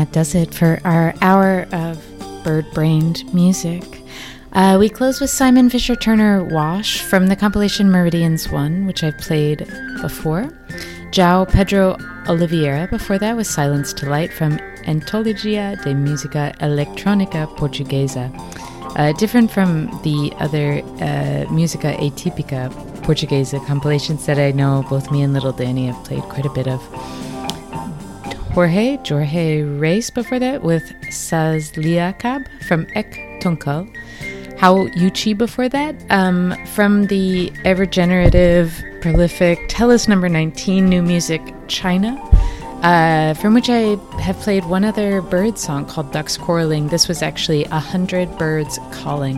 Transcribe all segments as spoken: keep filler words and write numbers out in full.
that does it for our hour of bird-brained music. Uh, we close with Simon Fisher Turner Wash from the compilation Meridians one, which I've played before. João Pedro Oliveira before that was Silence to Light from Antologia de Música Electrónica Portuguesa. Uh, different from the other uh, Música Atípica Portuguesa compilations that I know both me and Little Danny have played quite a bit of. Jorge, Jorge Reis before that with Sazliakab from Ek Tunkal. How Yuchi before that, um, from the ever-generative, prolific Tellus number nineteen, New Music China, uh, from which I have played one other bird song called Ducks Quarreling. This was actually A Hundred Birds Calling.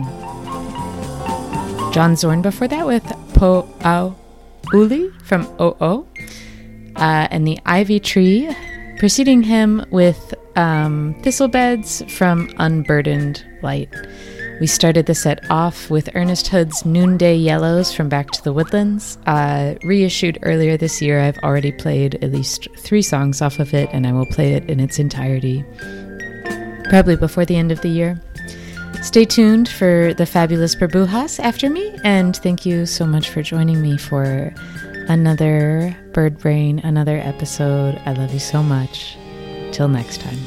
John Zorn before that with Po Au Uli from O O, uh, and the Ivy Tree, preceding him with um, Thistlebeds from Unburdened Light. We started the set off with Ernest Hood's Noonday Yellows from Back to the Woodlands. Uh, reissued earlier this year, I've already played at least three songs off of it, and I will play it in its entirety, probably before the end of the year. Stay tuned for the fabulous Burbujas after me, and thank you so much for joining me for another Bird Brain, another episode. I love you so much. Till next time.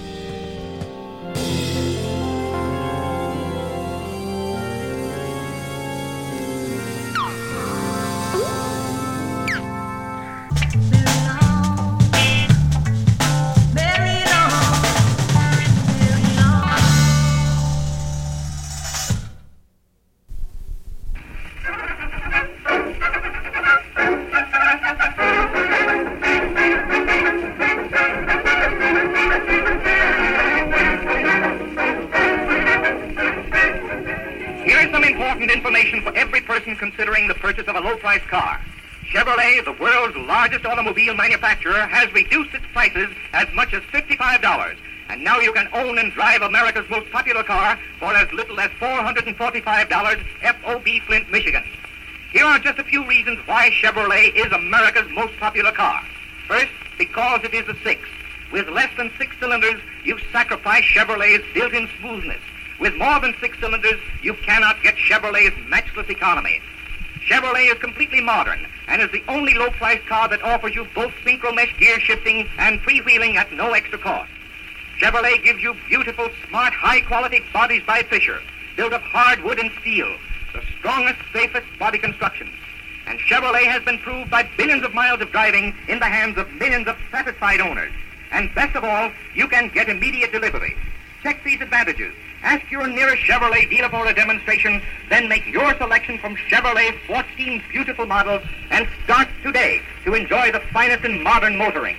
Considering the purchase of a low-priced car. Chevrolet, the world's largest automobile manufacturer, has reduced its prices as much as fifty-five dollars. And now you can own and drive America's most popular car for as little as four hundred forty-five dollars F O B Flint, Michigan. Here are just a few reasons why Chevrolet is America's most popular car. First, because it is a six. With less than six cylinders, you sacrifice Chevrolet's built-in smoothness. With more than six cylinders, you cannot get Chevrolet's matchless economy. Chevrolet is completely modern and is the only low-priced car that offers you both synchro-mesh gear shifting and freewheeling at no extra cost. Chevrolet gives you beautiful, smart, high-quality bodies by Fisher, built of hard wood and steel, the strongest, safest body constructions. And Chevrolet has been proved by billions of miles of driving in the hands of millions of satisfied owners. And best of all, you can get immediate delivery. Check these advantages. Ask your nearest Chevrolet dealer for a demonstration, then make your selection from Chevrolet's fourteen beautiful models and start today to enjoy the finest in modern motoring.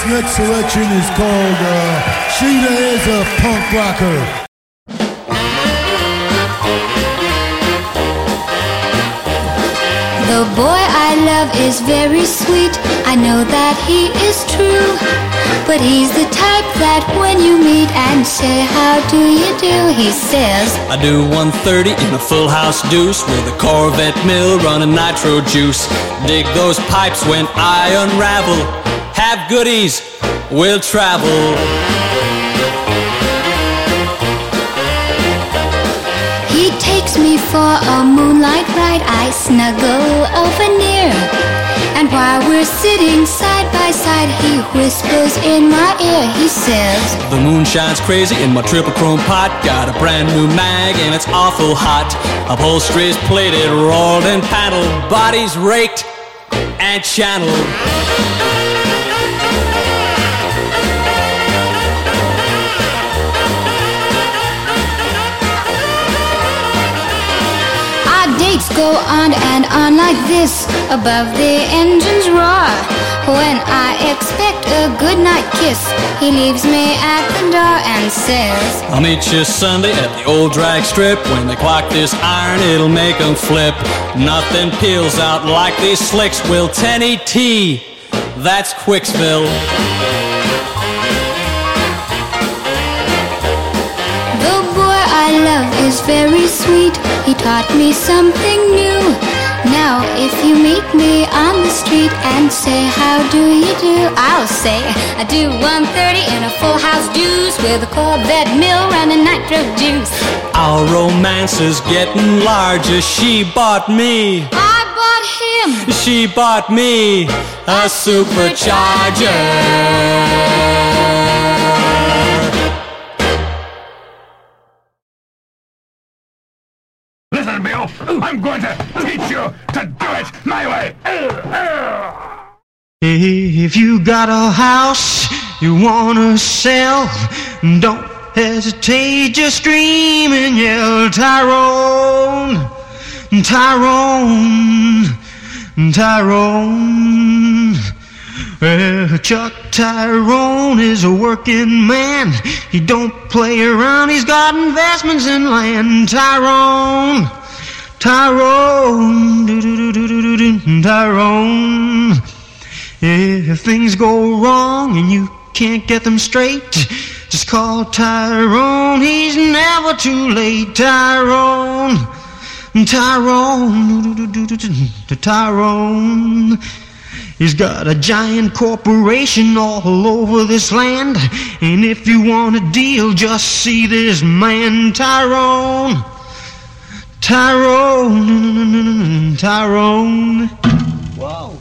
This next selection is called uh, Sheeta is a Punk Rocker. The boy I love is very sweet, I know that he is true. But he's the type that when you meet and say, how do you do, he says, I do one thirty in a full house deuce with a Corvette mill running nitro juice. Dig those pipes when I unravel. Have goodies, we'll travel. He takes me for a moonlight ride, I snuggle over near. And while we're sitting side by side, he whispers in my ear, he says, the moon shines crazy in my triple chrome pot. Got a brand new mag and it's awful hot. Upholstery's plated, rolled and paneled. Bodies raked and channeled. Dates go on and on like this, above the engine's roar. When I expect a goodnight kiss, he leaves me at the door and says, I'll meet you Sunday at the old drag strip. When they clock this iron, it'll make 'em flip. Nothing peels out like these slicks will. ten E T, that's Quicksville. The boy I love is very sweet, he taught me something new. Now if you meet me on the street and say, how do you do, I'll say, I do one thirty in a full house deuce with a Corvette mill running nitro juice. Our romance is getting larger. She bought me, I bought him, she bought me a supercharger. Listen, Bill, I'm going to teach you to do it my way. If you got a house you wanna sell, don't hesitate, just scream and yell, Tyrone, Tyrone, Tyrone. Well, Chuck Tyrone is a working man. He don't play around, he's got investments in land. Tyrone, Tyrone, do-do-do-do-do-do, Tyrone. If things go wrong and you can't get them straight, just call Tyrone, he's never too late. Tyrone, Tyrone, do-do-do-do-do, Tyrone. He's got a giant corporation all over this land, and if you want a deal, just see this man. Tyrone, Tyrone, Tyrone. Whoa.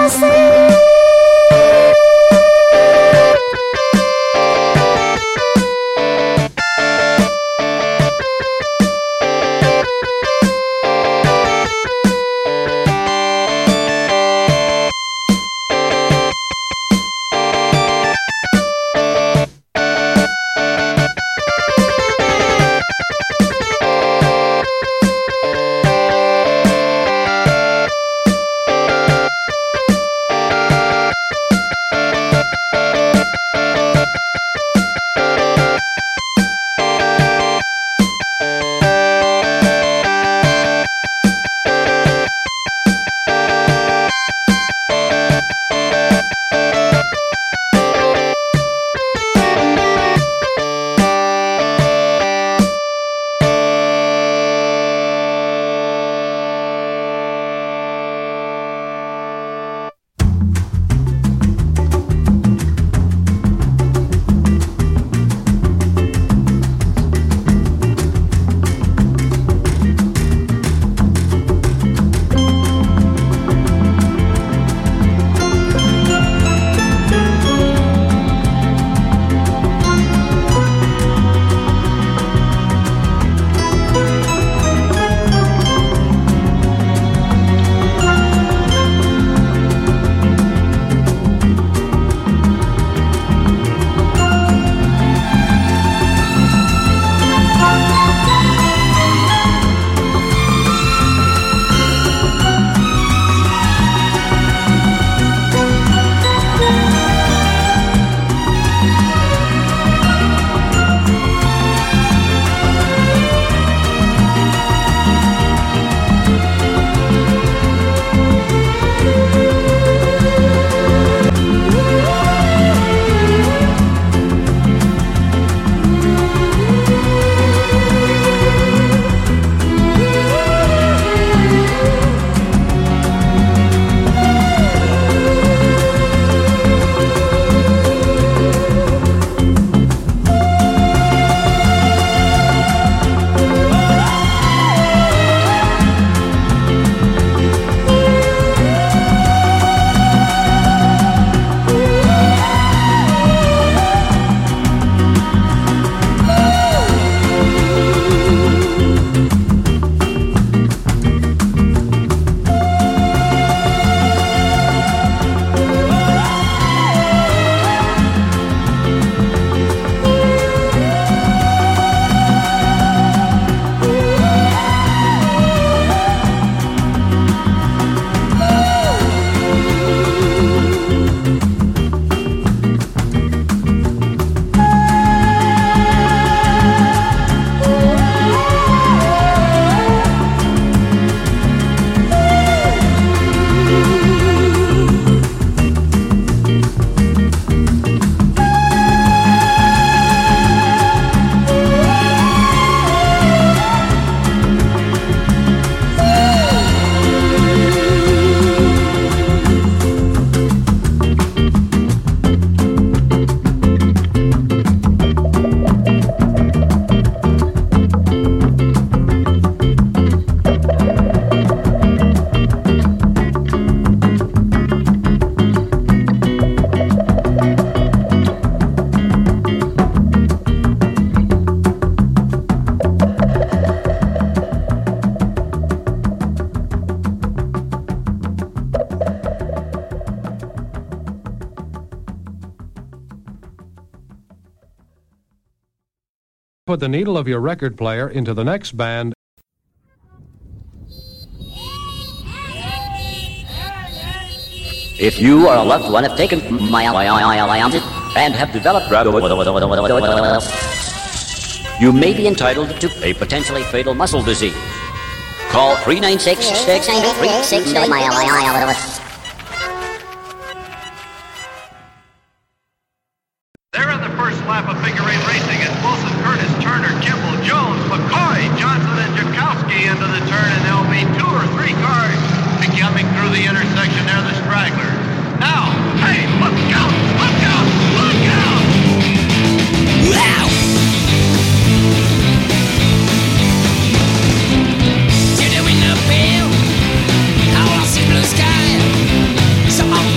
Put the needle of your record player into the next band. If you or a loved one have taken my and have developed, you may be entitled to a potentially fatal muscle disease. Call three nine six six three six nine. They're in the first lap of figure eight racing. It's Wilson, Curtis, Turner, Kimball, Jones, McCoy, Johnson, and Jakowski into the turn, and there'll be two or three cars coming through the intersection there, the straggler. Now, hey, look out! Look out! Look out! Wow! You doing the bill? All I see blue sky. So I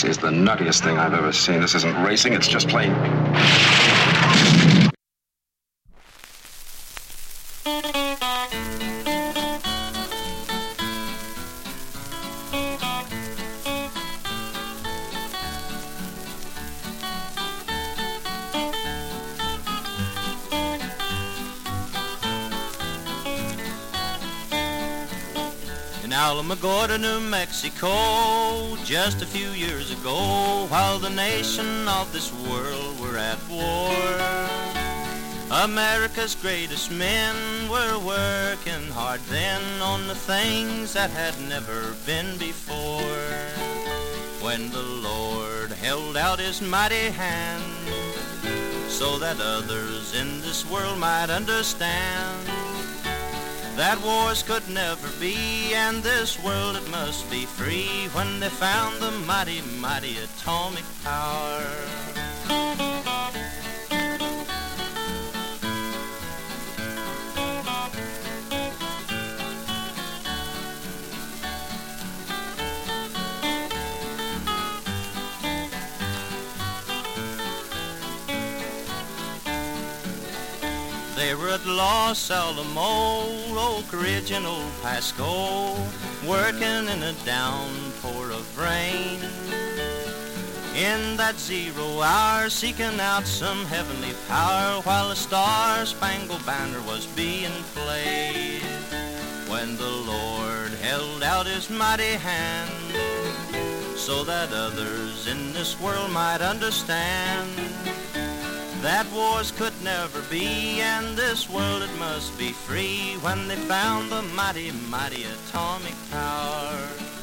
This is the nuttiest thing I've ever seen. This isn't racing, it's just plain... Alamogordo, New Mexico, just a few years ago, while the nation of this world were at war, America's greatest men were working hard then on the things that had never been before. When the Lord held out his mighty hand so that others in this world might understand that wars could never be, and this world it must be free, when they found the mighty, mighty atomic power. They were at Los Alamos, Oak Ridge and Old Pasco, working in a downpour of rain. In that zero hour, seeking out some heavenly power, while the Star-Spangled Banner was being played. When the Lord held out his mighty hand so that others in this world might understand that wars could never be, and this world it must be free, when they found the mighty, mighty atomic power.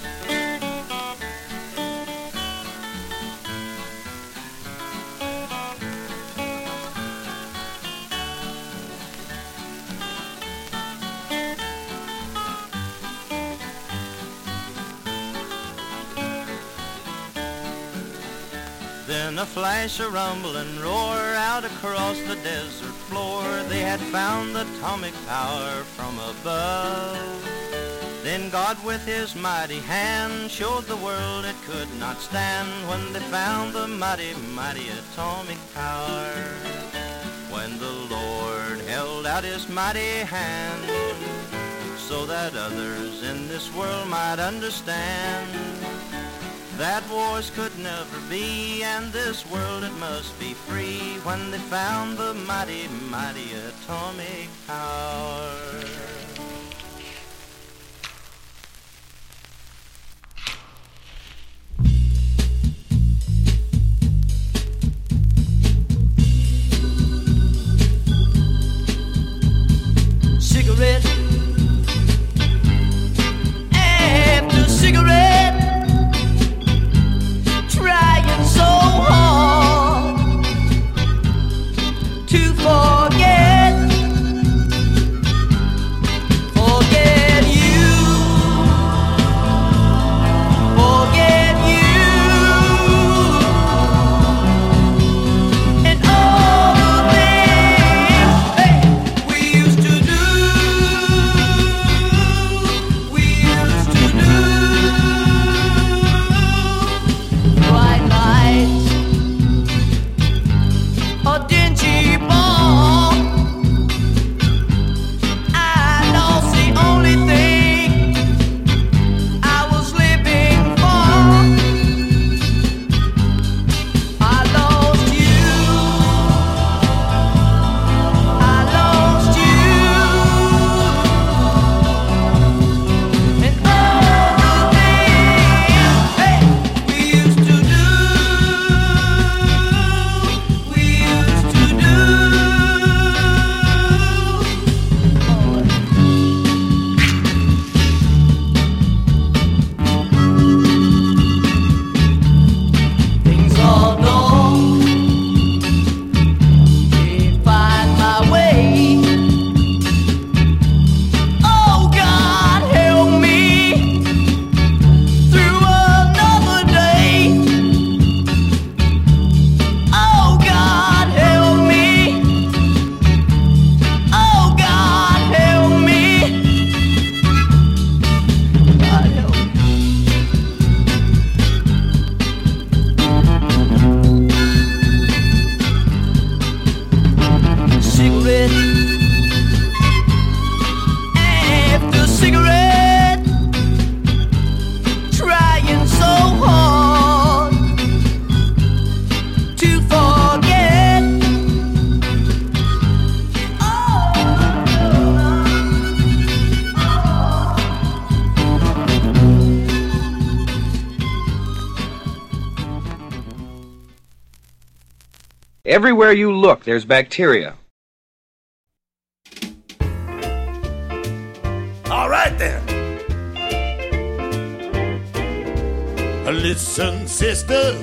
Then a flash, a rumble and roar out across the desert floor. They had found the atomic power from above. Then God with his mighty hand showed the world it could not stand, when they found the mighty, mighty atomic power. When the Lord held out his mighty hand so that others in this world might understand that wars could never be, and this world it must be free, when they found the mighty, mighty atomic power. Cigarette after cigarette, trying so hard to forget, Everywhere you look, there's bacteria. All right, then. Listen, sisters,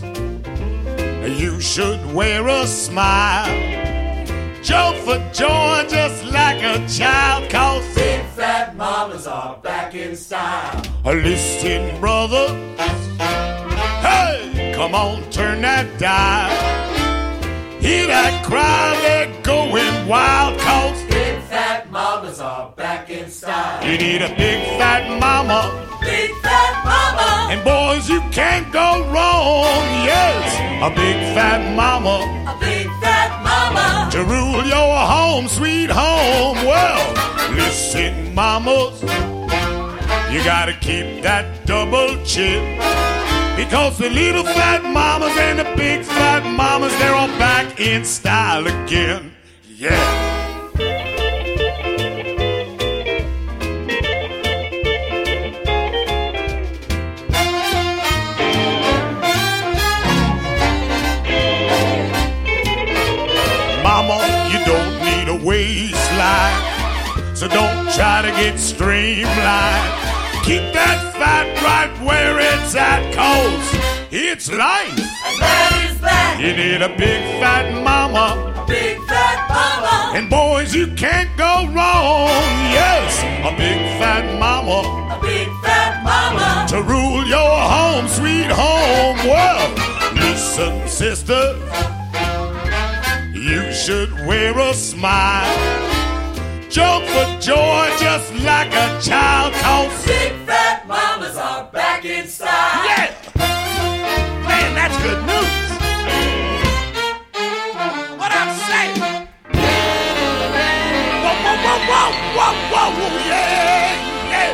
you should wear a smile. Jump for joy just like a child, cause big fat mamas are back in style. Listen, brother, hey, come on, turn that dial. Hear that crowd, they're going wild, cause big fat mamas are back in style. You need a big fat mama, big fat mama, and boys, you can't go wrong. Yes, a big fat mama, a big fat mama, to rule your home, sweet home. Well, listen, mamas, you gotta keep that double chip, because the little fat mamas and the big fat mamas, they're all back in style again. Yeah. Mama, you don't need a waistline, so don't try to get streamlined. Keep that fat right where it's at, cause it's life. And that is that. You need a big fat mama, a big fat mama, and boys, you can't go wrong. Yes, a big fat mama, a big fat mama, to rule your home, sweet home. Well, listen, sister, you should wear a smile. Jump for joy just like a child, cause big fat mamas are back in style. Yeah! Man, that's good news. What I'm saying? Whoa, whoa, whoa, whoa, whoa, whoa, whoa, yeah, yeah.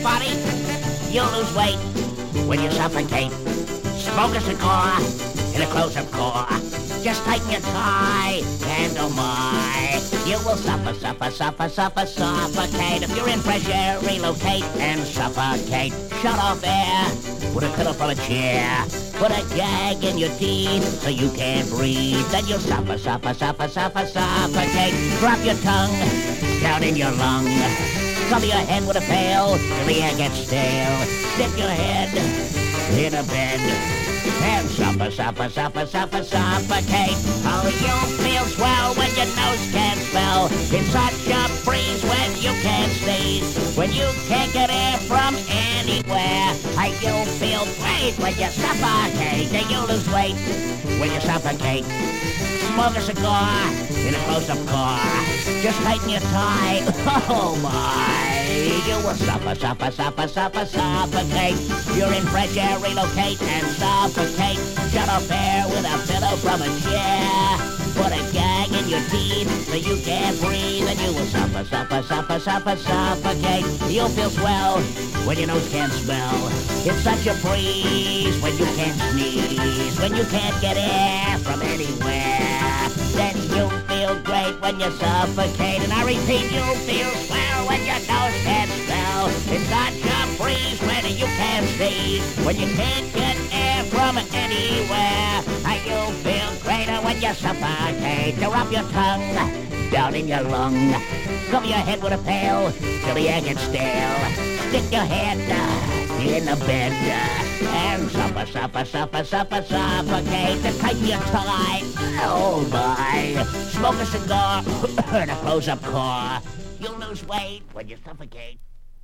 everybody. You'll lose weight when you suffocate. Smoke a cigar in a close-up car. Just tighten your tie, and oh my, you will suffer, suffer, suffer, suffer, suffocate. If you're in fresh air, relocate and suffocate. Shut off air, put a pillow for a chair. Put a gag in your teeth so you can't breathe. Then you'll suffer, suffer, suffer, suffer, suffocate. Drop your tongue down in your lung. Cover your head with a pail till the air gets stale. Stick your head in a bed and suffer, suffer, suffer, suffer, suffocate. Oh, you feel swell when your nose can't smell. It's such a breeze when you can't sneeze. When you can't get air from anywhere. Oh, you feel great when you suffocate. And you lose weight when you suffocate. Smoke a cigar in a close-up car. Just tighten your tie. Oh, my. You will suffer, suffer, suffer, suffer, suffocate. You're in fresh air, relocate and suffocate. Shut off air with a pillow from a chair. Put a gag in your teeth so you can't breathe. And you will suffer, suffer, suffer, suffer, suffocate. You'll feel swell when your nose can't smell. It's such a breeze when you can't sneeze. When you can't get air from anywhere. Then you'll feel great when you suffocate. And I repeat, you'll feel swell when your nose can't smell. It's such a breeze when you can't sneeze. When you can't get air from anywhere. And you'll feel greater when you suffocate. Drop your tongue down in your lung. Cover your head with a pail till the air gets stale. Stick your head uh, in the bed uh, and suffer, suffer, suffer, suffer, suffocate. And tighten your tie. Oh my. Smoke a cigar in a close-up car. You'll lose weight when you suffocate.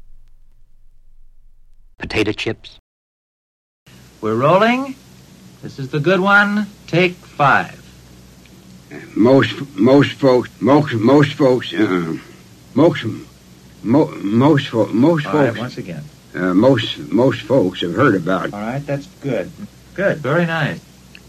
Potato chips. We're rolling. This is the good one. Take five. Most most folks most most folks uh, most mo, most fo- most All folks right, once again. Uh, most most folks have heard about. All right, that's good. Good, very nice.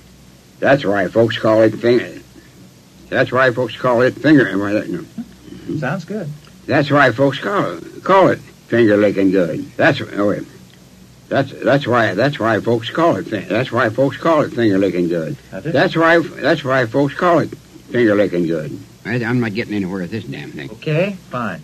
That's why folks call it finger. That's why folks call it finger. No. Sounds good. That's why folks call it call it finger licking good. That's oh wait. That's that's why that's why folks call it that's why folks call it finger licking good. That's why that's why folks call it finger licking good. I, I'm not getting anywhere with this damn thing. Okay, fine.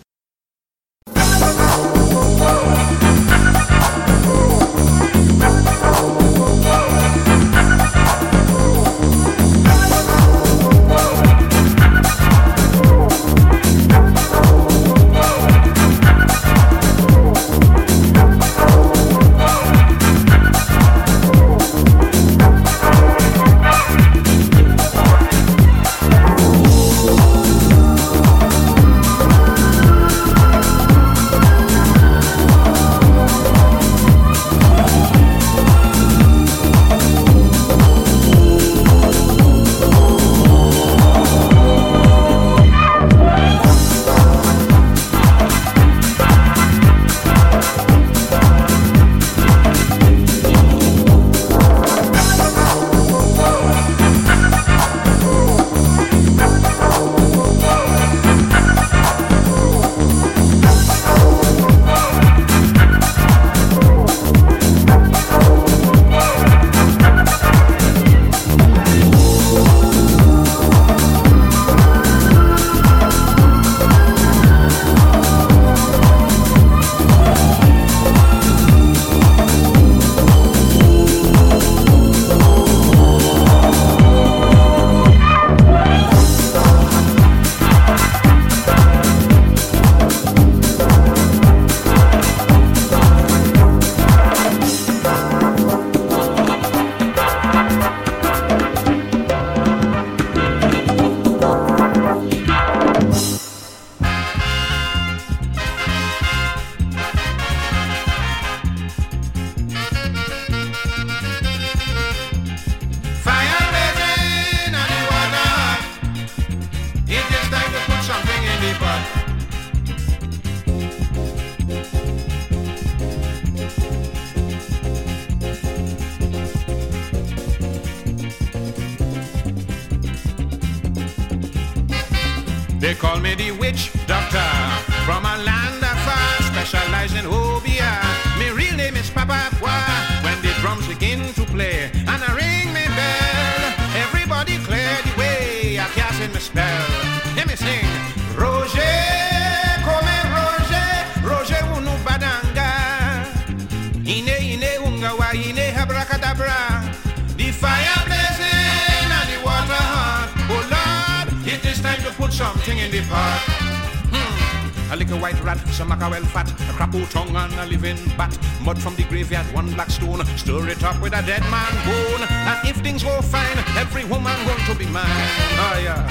They call me the witch doctor from a land afar, specialize in hobia. My real name is Papa Bois. When the drums begin to play and I ring my bell, everybody clear the way. I cast in my spell. Let me sing. Roger, come Roger, Roger unu badanga. Ine ine ungawa ine abracadabra. The fire blazing and the water hot. Oh Lord, it is time to put something in the pot. A little white rat, some mackerel fat, a crapple tongue and a living bat. Mud from the graveyard, one black stone. Stir it up with a dead man bone. And if things go fine, every woman going to be mine. Oh yeah.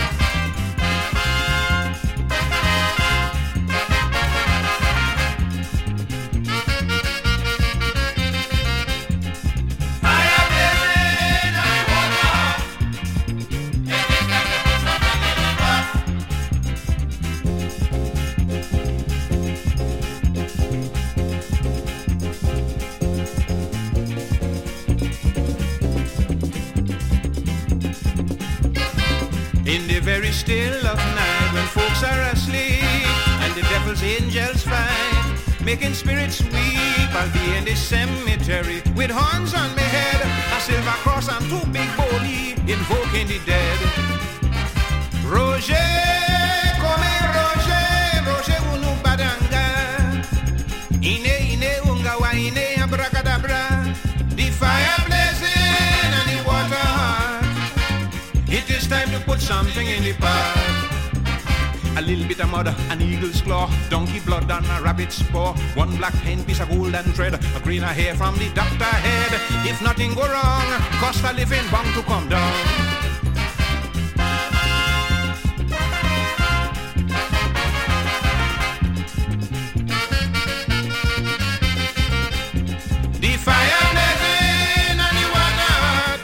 In the very still of night when folks are asleep and the devil's angels fight, making spirits weep, I'll be in the cemetery with horns on my head, a silver cross and two big bowly, invoking the dead. Roger, come Roger, Roger unu badanga. Ine ine ungawa ine abracadabra. The fire blazing and the water hot. It is time to put something in the pot. A little bit of mud, an eagle's claw, donkey blood and a rabbit's paw, one black hen, piece of gold and thread, a greener hair from the doctor head. If nothing go wrong, cost a living bound to come down. The fire blazing and the water hot.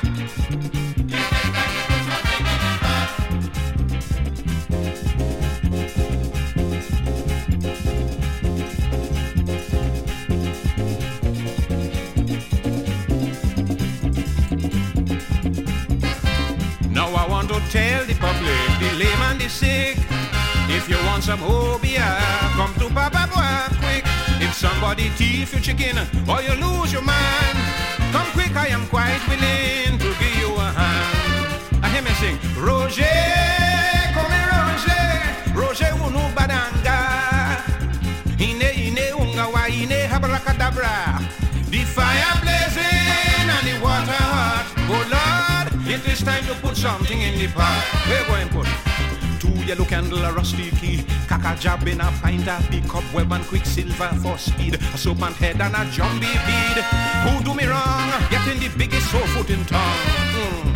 Now I want to tell the public, the lame and the sick, if you want some hobia, come to Papa Bois quick. If somebody thief your chicken or you lose your man, come quick, I am quite willing to give you a hand. I hear me sing, Roger, come Roger, Roger unu badanga. Ine ine ungawa ine abracadabra. The fire blazing and the water hot. Oh Lord, it is time to put something in the pot. We're going to put two yellow candle, a rusty key, caca jab in a pint, a big cobweb and quicksilver for speed, a soap and head and a jumbie bead. Who do me wrong? Getting the biggest sore foot in town. Mm.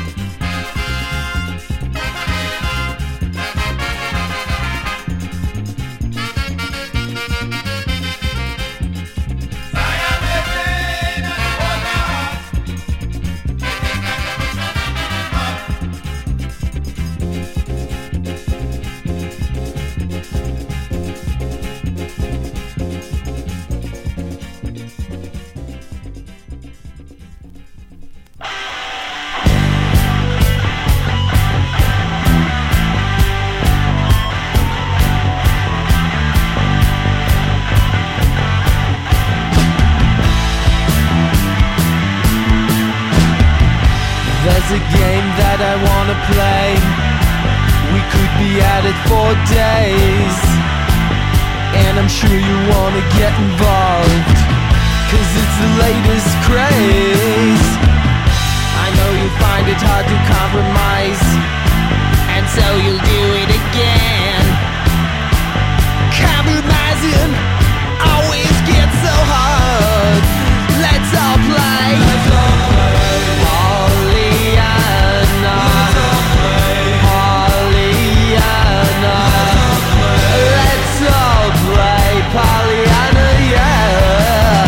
There's a game that I wanna play. We could be at it for days, and I'm sure you wanna get involved, cause it's the latest craze. I know you find it hard to compromise, and so you'll do it again. Compromising always gets so hard. Let's all play. Let's all play. Pollyanna. Pollyanna. Let's all play Pollyanna, yeah.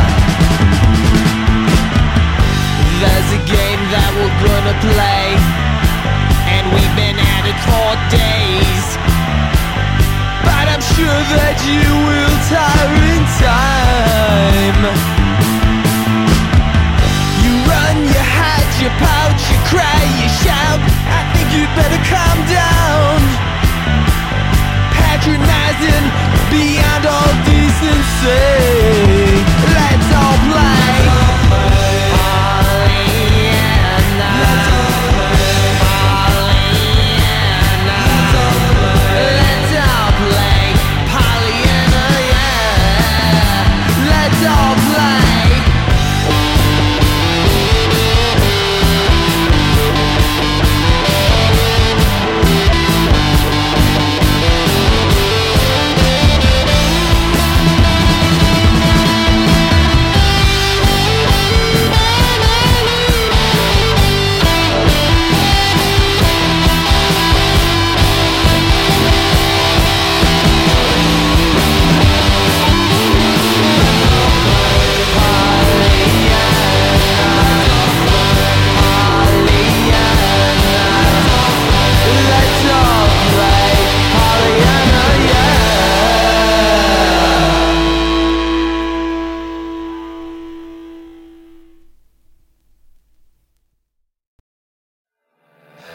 There's a game that we're gonna play, and we've been at it for days, but I'm sure that you will tire in time. You run, you hide, you pout, you cry, you shout. I think you'd better calm down. Patronizing beyond all decency.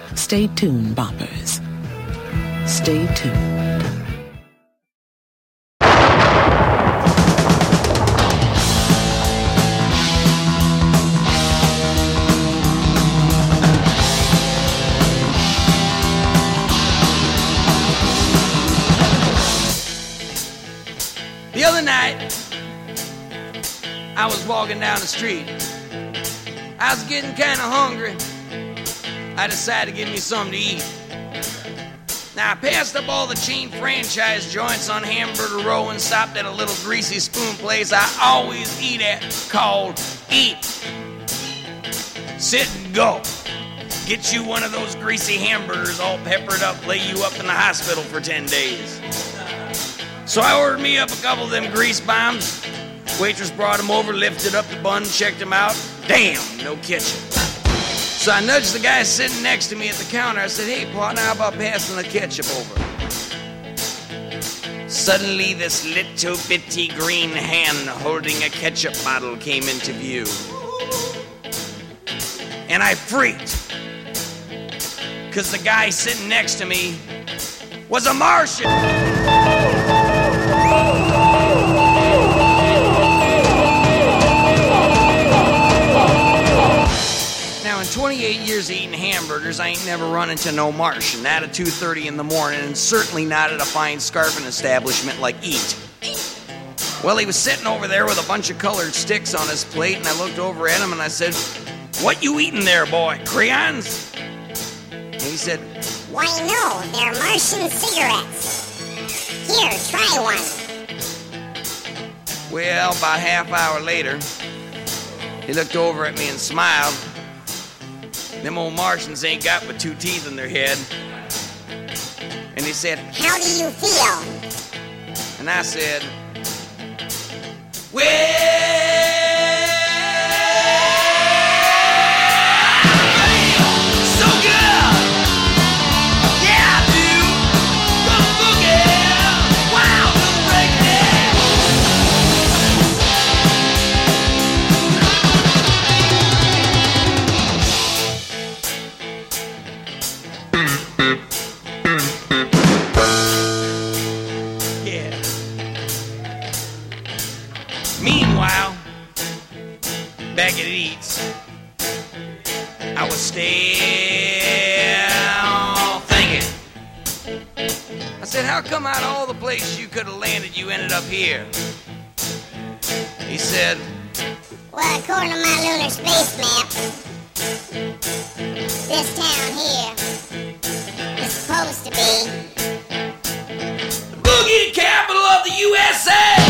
Stay tuned, boppers. Stay tuned. The other night, I was walking down the street. I was getting kind of hungry. I decided to give me something to eat. Now, I passed up all the chain franchise joints on Hamburger Row and stopped at a little greasy spoon place I always eat at called Eat, Sit, and Go. Get you one of those greasy hamburgers all peppered up, lay you up in the hospital for ten days. So I ordered me up a couple of them grease bombs. Waitress brought them over, lifted up the bun, checked them out. Damn, no ketchup. So I nudged the guy sitting next to me at the counter. I said, hey, partner, how about passing the ketchup over? Suddenly, this little bitty green hand holding a ketchup bottle came into view. And I freaked. Because the guy sitting next to me was a Martian. Now, in twenty-eight years of eating hamburgers, I ain't never run into no Martian. Not at two thirty in the morning, and certainly not at a fine scarfing establishment like Eat. Well, he was sitting over there with a bunch of colored sticks on his plate, and I looked over at him and I said, what you eating there, boy? Crayons? And he said, why, no, they're Martian cigarettes. Here, try one. Well, about a half hour later, he looked over at me and smiled. Them old Martians ain't got but two teeth in their head. And he said, how do you feel? And I said, well, so good. Yeah, I do. Gonna boogie. Wow, gonna break Yeah. Meanwhile, back at Eats, I was still thinking. I said, how come out of all the places you could have landed, you ended up here? He said, well, according to my lunar space map, this town here is supposed to be the boogie capital of the U S A!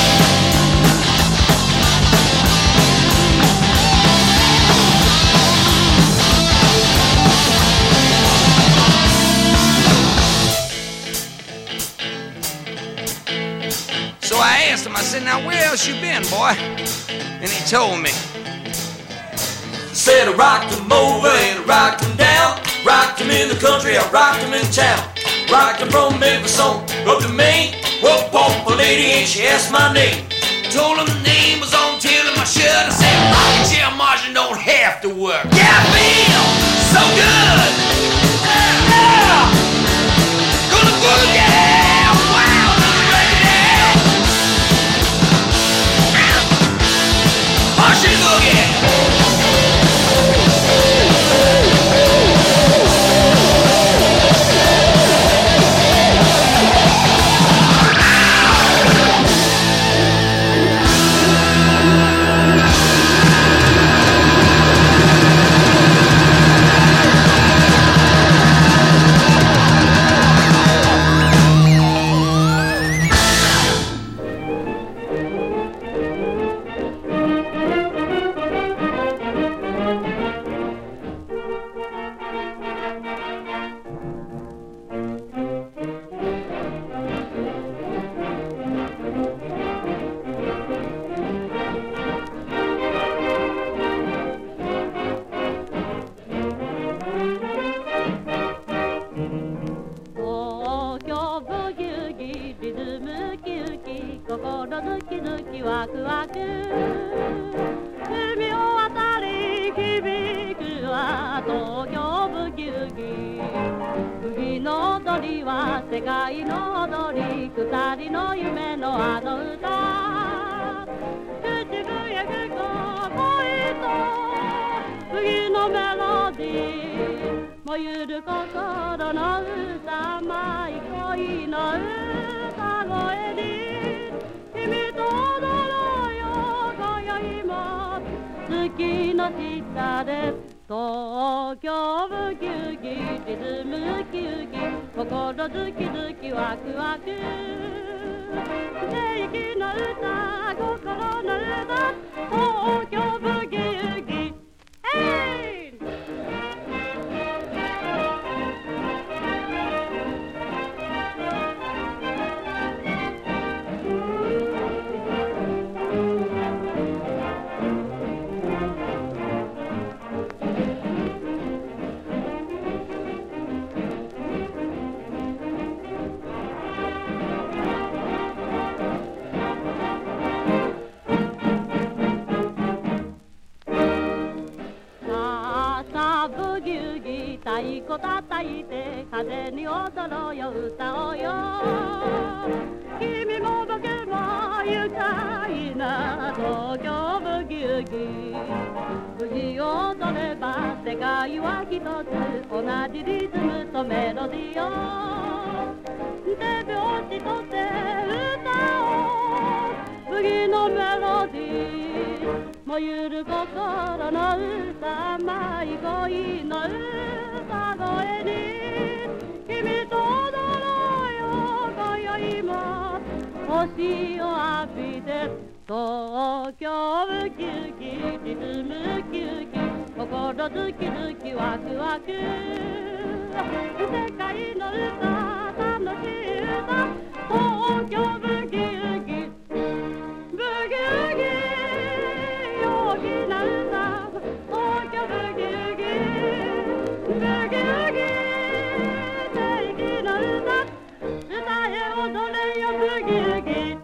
So I asked him, I said, now where else you been, boy? And he told me. Said I rocked him over and I rocked him down. Rocked him in the country, I rocked him in town. Rocked him from Memphis on up to Maine. Woke up a lady and she asked my name. Told him the name was on tail of my shirt. I said, rocket chair Martian don't have to work. Yeah, I feel so good. Yeah. Gonna boogie. Martian boogie! 踊りは世界の踊り、二人の夢のあの歌。口笛吹く恋と次のメロディー、燃ゆる心の歌、甘い恋の歌声に君と踊ろうよ今宵も月の下で。東京ブギウギリズムウキウキ、心ズキズキワクワク、正義の歌、心の歌、東京ブギウギ。えい！太鼓叩いて風に踊ろうよ歌おうよ、君も僕も愉快な東京ブギウギ、ブギを踊れば世界は一つ、同じリズムとメロディーを手拍子とって歌おう、ブギのメロディー、燃ゆる心の歌、甘い恋の歌声に君と踊ろうよ今宵も星を浴びて、東京ウキウキリズムウキウキ、心ズキズキワクワク、世界の歌、楽しい歌、東京ブギウギ、ブギウギ陽気な歌、東京ブギウギ、ブギウギ正義の歌、歌え踊れよブギウギ。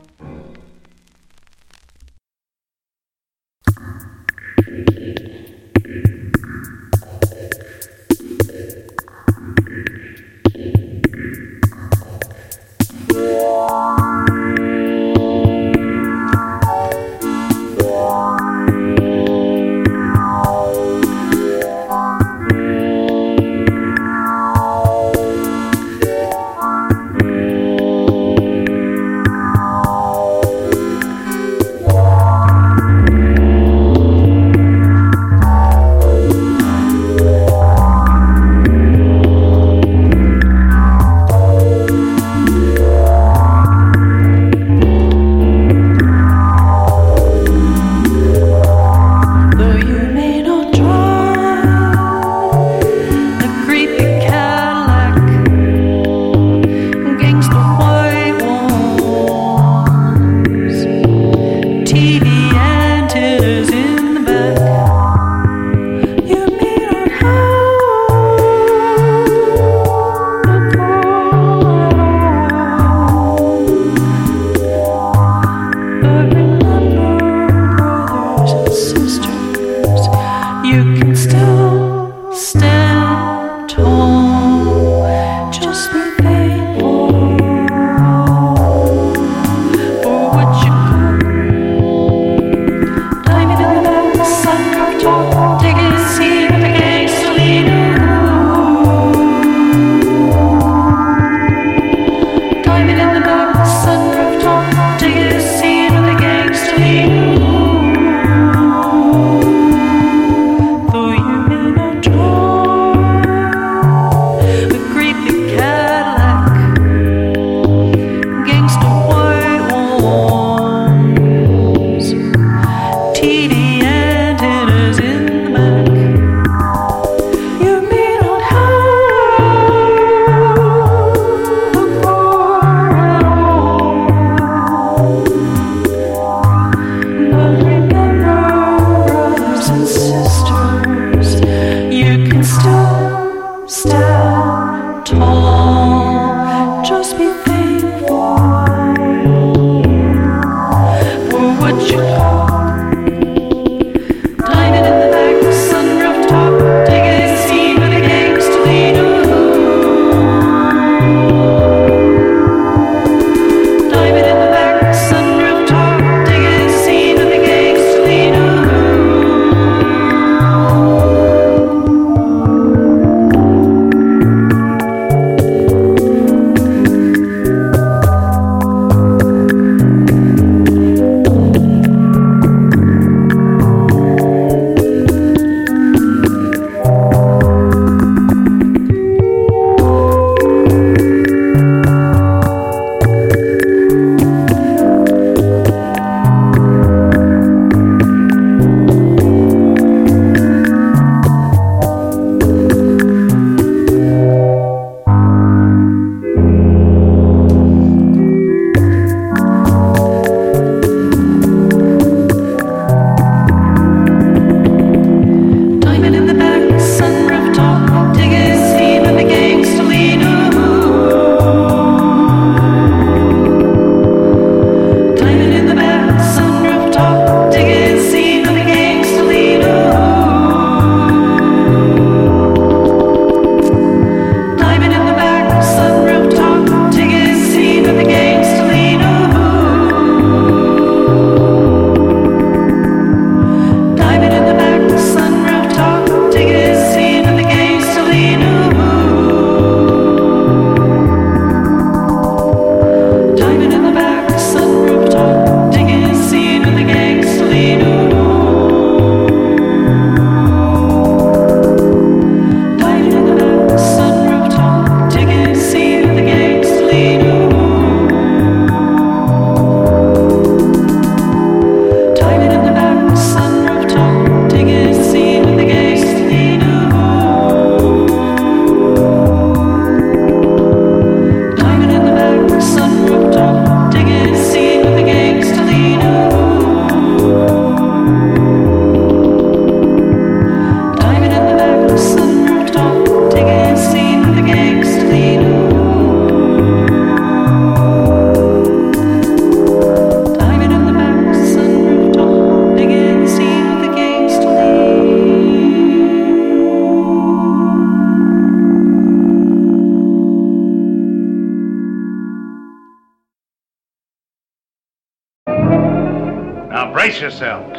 Though you brace yourselves.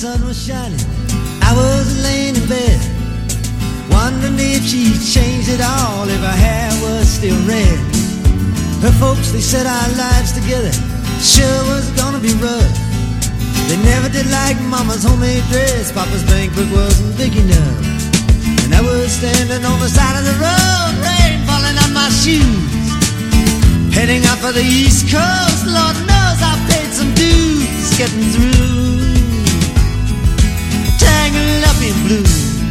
sun was shining, I was laying in bed, wondering if she changed it all, if her hair was still red. Her folks, they said our lives together sure was gonna be rough. They never did like Mama's homemade dress, Papa's bank book wasn't big enough. And I was standing on the side of the road, rain falling on my shoes, heading out for the East Coast. Lord knows I paid some dues getting through, tangled up in blue.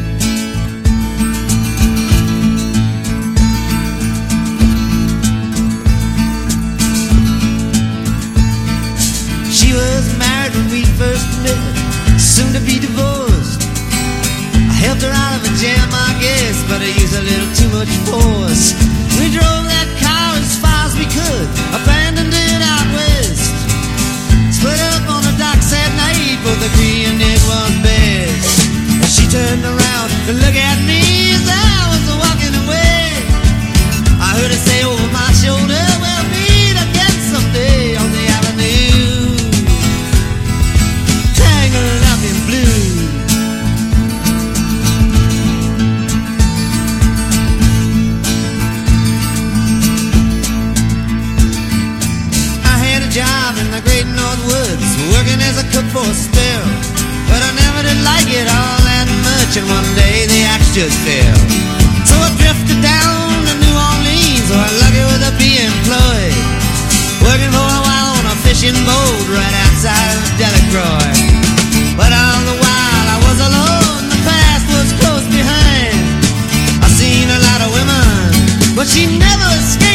She was married when we first met, soon to be divorced. I helped her out of a jam, I guess, but I used a little too much force. We drove that car as far as we could, abandoned it out west, split up on the docks at night, both agreeing it was best. And she turned around to look at me as I was walking away. I heard her say over my shoulder, we'll meet again someday on the avenue, tangled up in blue. Job in the great North Woods, working as a cook for a spell, but I never did like it all that much, and one day the axe just fell. So I drifted down to New Orleans, where lucky with a be employed, working for a while on a fishing boat right outside of Delacroix. But all the while I was alone, the past was close behind. I seen a lot of women, but she never escaped.